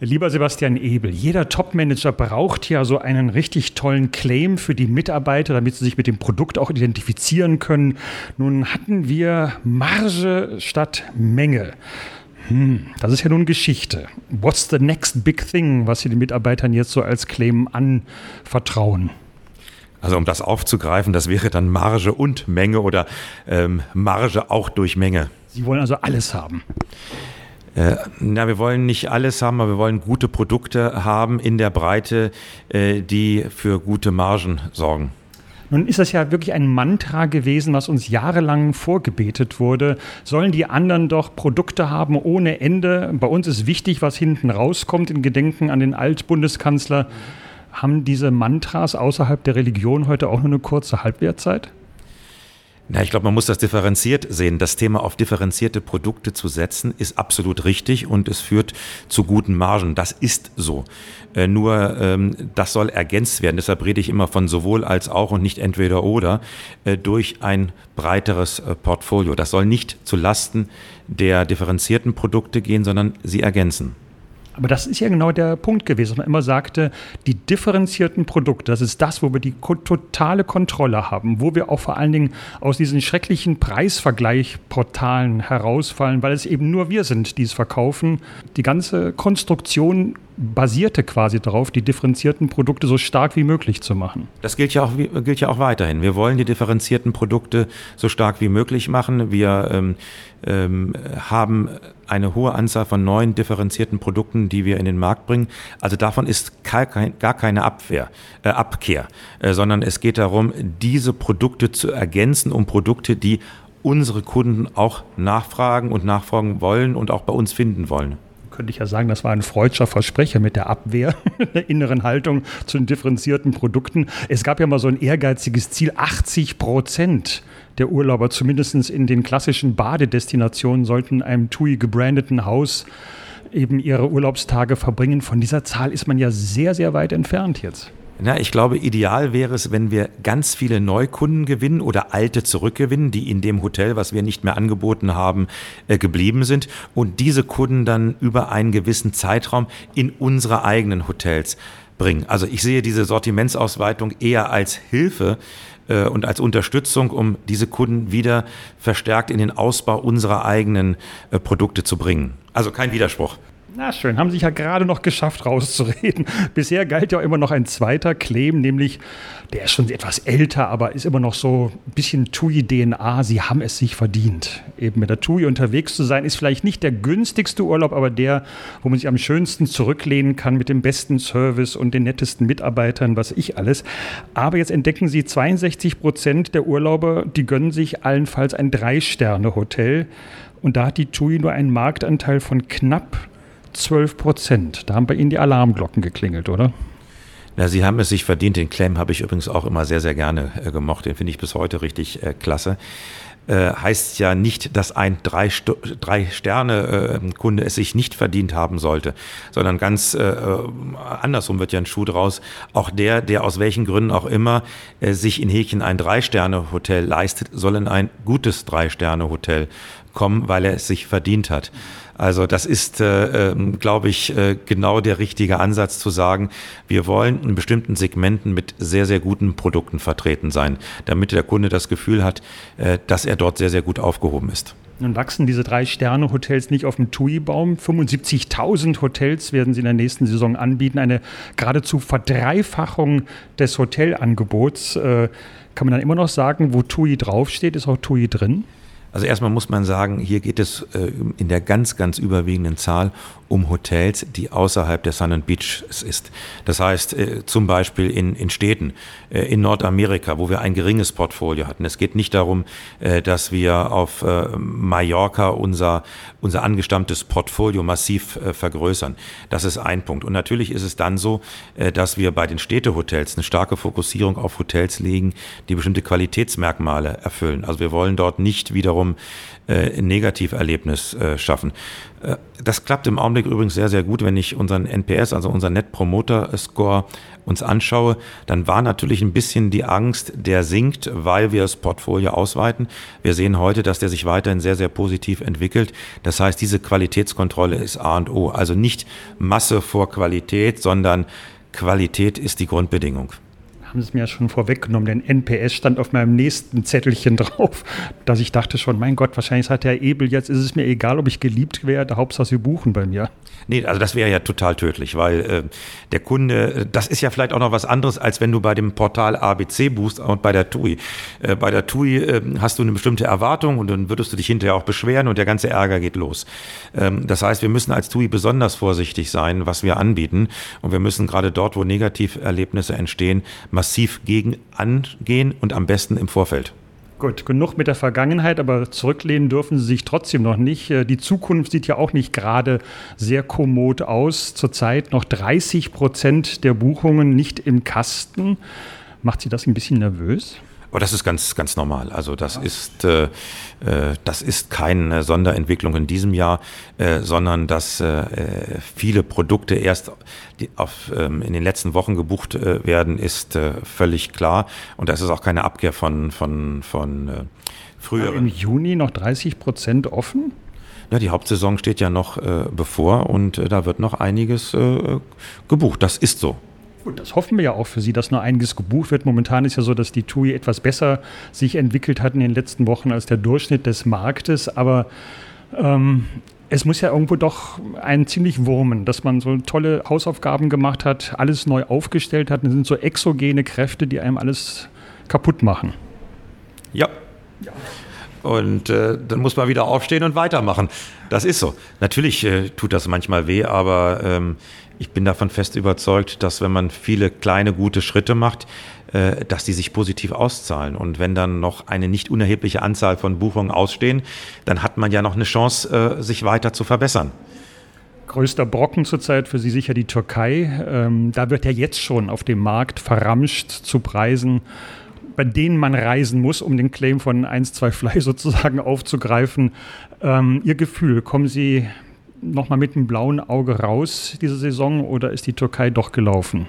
Lieber Sebastian Ebel, jeder Topmanager braucht ja so einen richtig tollen Claim für die Mitarbeiter, damit sie sich mit dem Produkt auch identifizieren können. Nun hatten wir Marge statt Menge. Das ist ja nun Geschichte. What's the next big thing, was Sie den Mitarbeitern jetzt so als Claim anvertrauen? Also um das aufzugreifen, das wäre dann Marge und Menge oder Marge auch durch Menge. Sie wollen also alles haben? Wir wollen nicht alles haben, aber wir wollen gute Produkte haben in der Breite, die für gute Margen sorgen. Nun ist das ja wirklich ein Mantra gewesen, was uns jahrelang vorgebetet wurde. Sollen die anderen doch Produkte haben ohne Ende? Bei uns ist wichtig, was hinten rauskommt, in Gedenken an den Altbundeskanzler. Haben diese Mantras außerhalb der Religion heute auch nur eine kurze Halbwertzeit? Ich glaube, man muss das differenziert sehen. Das Thema auf differenzierte Produkte zu setzen, ist absolut richtig und es führt zu guten Margen. Das ist so. Nur das soll ergänzt werden. Deshalb rede ich immer von sowohl als auch und nicht entweder oder durch ein breiteres Portfolio. Das soll nicht zu Lasten der differenzierten Produkte gehen, sondern sie ergänzen. Aber das ist ja genau der Punkt gewesen, dass man immer sagte, die differenzierten Produkte, das ist das, wo wir die totale Kontrolle haben, wo wir auch vor allen Dingen aus diesen schrecklichen Preisvergleichportalen herausfallen, weil es eben nur wir sind, die es verkaufen. Die ganze Konstruktion basierte quasi darauf, die differenzierten Produkte so stark wie möglich zu machen. Das gilt ja auch weiterhin. Wir wollen die differenzierten Produkte so stark wie möglich machen. Wir haben eine hohe Anzahl von neuen differenzierten Produkten, die wir in den Markt bringen. Also davon ist gar keine Abkehr, sondern es geht darum, diese Produkte zu ergänzen um Produkte, die unsere Kunden auch nachfragen wollen und auch bei uns finden wollen. Könnte ich ja sagen, das war ein freudscher Versprecher mit der Abwehr, der inneren Haltung zu den differenzierten Produkten. Es gab ja mal so ein ehrgeiziges Ziel, 80% der Urlauber, zumindest in den klassischen Badedestinationen, sollten in einem TUI gebrandeten Haus eben ihre Urlaubstage verbringen. Von dieser Zahl ist man ja sehr, sehr weit entfernt jetzt. Ich glaube, ideal wäre es, wenn wir ganz viele Neukunden gewinnen oder alte zurückgewinnen, die in dem Hotel, was wir nicht mehr angeboten haben, geblieben sind und diese Kunden dann über einen gewissen Zeitraum in unsere eigenen Hotels bringen. Also ich sehe diese Sortimentsausweitung eher als Hilfe und als Unterstützung, um diese Kunden wieder verstärkt in den Ausbau unserer eigenen Produkte zu bringen. Also kein Widerspruch. Na schön, haben sich ja gerade noch geschafft, rauszureden. Bisher galt ja immer noch ein zweiter Claim, nämlich, der ist schon etwas älter, aber ist immer noch so ein bisschen TUI-DNA. Sie haben es sich verdient. Eben mit der TUI unterwegs zu sein, ist vielleicht nicht der günstigste Urlaub, aber der, wo man sich am schönsten zurücklehnen kann mit dem besten Service und den nettesten Mitarbeitern, was ich alles. Aber jetzt entdecken Sie, 62% der Urlauber, die gönnen sich allenfalls ein 3-Sterne-Hotel. Und da hat die TUI nur einen Marktanteil von knapp 12%. Da haben bei Ihnen die Alarmglocken geklingelt, oder? Sie haben es sich verdient. Den Claim habe ich übrigens auch immer sehr, sehr gerne gemocht. Den finde ich bis heute richtig klasse. Heißt ja nicht, dass ein 3-Sterne-Kunde es sich nicht verdient haben sollte, sondern ganz andersrum wird ja ein Schuh draus. Auch der aus welchen Gründen auch immer sich in Häkchen ein 3-Sterne-Hotel leistet, soll in ein gutes 3-Sterne-Hotel kommen, weil er es sich verdient hat. Also das ist, glaube ich, genau der richtige Ansatz zu sagen, wir wollen in bestimmten Segmenten mit sehr, sehr guten Produkten vertreten sein, damit der Kunde das Gefühl hat, dass er dort sehr, sehr gut aufgehoben ist. Nun wachsen diese 3-Sterne-Hotels nicht auf dem TUI-Baum. 75.000 Hotels werden sie in der nächsten Saison anbieten. Eine geradezu Verdreifachung des Hotelangebots. Kann man dann immer noch sagen, wo TUI draufsteht, ist auch TUI drin? Also erstmal muss man sagen, hier geht es in der ganz, ganz überwiegenden Zahl um Hotels, die außerhalb der Sun & Beaches ist. Das heißt zum Beispiel in Städten, in Nordamerika, wo wir ein geringes Portfolio hatten. Es geht nicht darum, dass wir auf Mallorca unser angestammtes Portfolio massiv vergrößern. Das ist ein Punkt. Und natürlich ist es dann so, dass wir bei den Städtehotels eine starke Fokussierung auf Hotels legen, die bestimmte Qualitätsmerkmale erfüllen. Also wir wollen dort nicht wiederum wiederum ein Negativerlebnis schaffen. Das klappt im Augenblick übrigens sehr, sehr gut. Wenn ich unseren NPS, also unseren Net Promoter Score, uns anschaue, dann war natürlich ein bisschen die Angst, der sinkt, weil wir das Portfolio ausweiten. Wir sehen heute, dass der sich weiterhin sehr, sehr positiv entwickelt. Das heißt, diese Qualitätskontrolle ist A und O. Also nicht Masse vor Qualität, sondern Qualität ist die Grundbedingung. Haben Sie es mir ja schon vorweggenommen, denn NPS stand auf meinem nächsten Zettelchen drauf, dass ich dachte schon, mein Gott, wahrscheinlich sagt Herr Ebel, jetzt ist es mir egal, ob ich geliebt werde, Hauptsache Sie buchen bei mir. Nee, also das wäre ja total tödlich, weil der Kunde, das ist ja vielleicht auch noch was anderes, als wenn du bei dem Portal ABC buchst und bei der TUI. Bei der TUI hast du eine bestimmte Erwartung und dann würdest du dich hinterher auch beschweren und der ganze Ärger geht los. Das heißt, wir müssen als TUI besonders vorsichtig sein, was wir anbieten, und wir müssen gerade dort, wo Negativerlebnisse entstehen, massiv gegen angehen und am besten im Vorfeld. Gut, genug mit der Vergangenheit, aber zurücklehnen dürfen Sie sich trotzdem noch nicht. Die Zukunft sieht ja auch nicht gerade sehr kommod aus. Zurzeit noch 30% der Buchungen nicht im Kasten. Macht Sie das ein bisschen nervös? Aber das ist ganz, ganz normal. Also das ist keine Sonderentwicklung in diesem Jahr, sondern dass viele Produkte erst in den letzten Wochen gebucht werden, ist völlig klar. Und das ist auch keine Abkehr von früheren. Im Juni noch 30% offen? Ja, die Hauptsaison steht ja noch bevor und da wird noch einiges gebucht. Das ist so. Gut, das hoffen wir ja auch für Sie, dass noch einiges gebucht wird. Momentan ist ja so, dass die TUI etwas besser sich entwickelt hat in den letzten Wochen als der Durchschnitt des Marktes. Aber es muss ja irgendwo doch einen ziemlich wurmen, dass man so tolle Hausaufgaben gemacht hat, alles neu aufgestellt hat. Das sind so exogene Kräfte, die einem alles kaputt machen. Ja. Und dann muss man wieder aufstehen und weitermachen. Das ist so. Natürlich tut das manchmal weh, aber ich bin davon fest überzeugt, dass wenn man viele kleine, gute Schritte macht, dass die sich positiv auszahlen. Und wenn dann noch eine nicht unerhebliche Anzahl von Buchungen ausstehen, dann hat man ja noch eine Chance, sich weiter zu verbessern. Größter Brocken zurzeit für Sie sicher die Türkei. Da wird ja jetzt schon auf dem Markt verramscht zu Preisen, bei denen man reisen muss, um den Claim von 1, 2 Fly sozusagen aufzugreifen. Ihr Gefühl, kommen Sie nochmal mit einem blauen Auge raus diese Saison oder ist die Türkei doch gelaufen?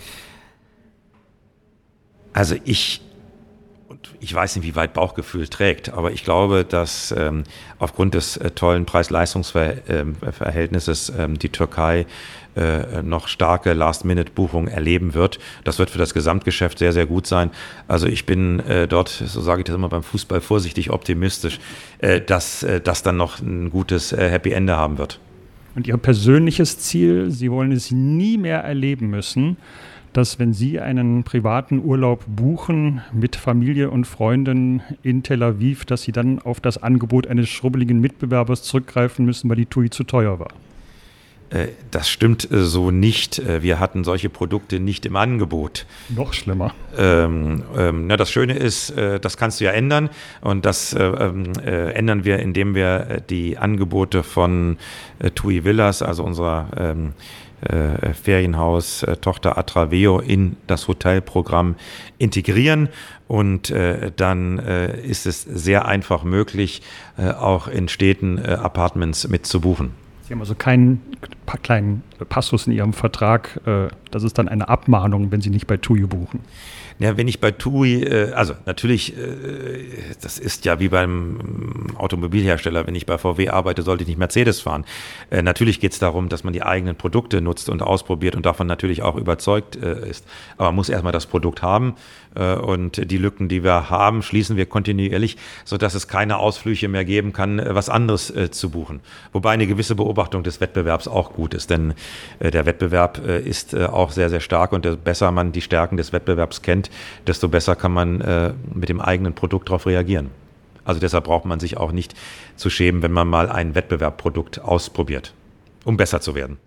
Also ich weiß nicht, wie weit Bauchgefühl trägt, aber ich glaube, dass aufgrund des tollen Preis-Leistungs-Verhältnisses die Türkei noch starke Last-Minute-Buchungen erleben wird. Das wird für das Gesamtgeschäft sehr, sehr gut sein. Also ich bin dort, so sage ich das immer beim Fußball, vorsichtig optimistisch, dass das dann noch ein gutes Happy Ende haben wird. Und Ihr persönliches Ziel, Sie wollen es nie mehr erleben müssen, dass wenn Sie einen privaten Urlaub buchen mit Familie und Freunden in Tel Aviv, dass Sie dann auf das Angebot eines schrubbeligen Mitbewerbers zurückgreifen müssen, weil die TUI zu teuer war. Das stimmt so nicht. Wir hatten solche Produkte nicht im Angebot. Noch schlimmer. Das Schöne ist, das kannst du ja ändern. Und das ändern wir, indem wir die Angebote von TUI Villas, also unserer Ferienhaus Tochter Atraveo, in das Hotelprogramm integrieren. Und dann ist es sehr einfach möglich, auch in Städten Apartments mitzubuchen. Sie haben also keinen kleinen Passus in Ihrem Vertrag, das ist dann eine Abmahnung, wenn Sie nicht bei TUI buchen. Ja, wenn ich bei TUI, also natürlich, das ist ja wie beim Automobilhersteller, wenn ich bei VW arbeite, sollte ich nicht Mercedes fahren. Natürlich geht es darum, dass man die eigenen Produkte nutzt und ausprobiert und davon natürlich auch überzeugt ist. Aber man muss erstmal das Produkt haben und die Lücken, die wir haben, schließen wir kontinuierlich, sodass es keine Ausflüche mehr geben kann, was anderes zu buchen. Wobei eine gewisse Beobachtung des Wettbewerbs auch gut ist, denn der Wettbewerb ist auch sehr, sehr stark und je besser man die Stärken des Wettbewerbs kennt, desto besser kann man mit dem eigenen Produkt darauf reagieren. Also deshalb braucht man sich auch nicht zu schämen, wenn man mal ein Wettbewerbsprodukt ausprobiert, um besser zu werden.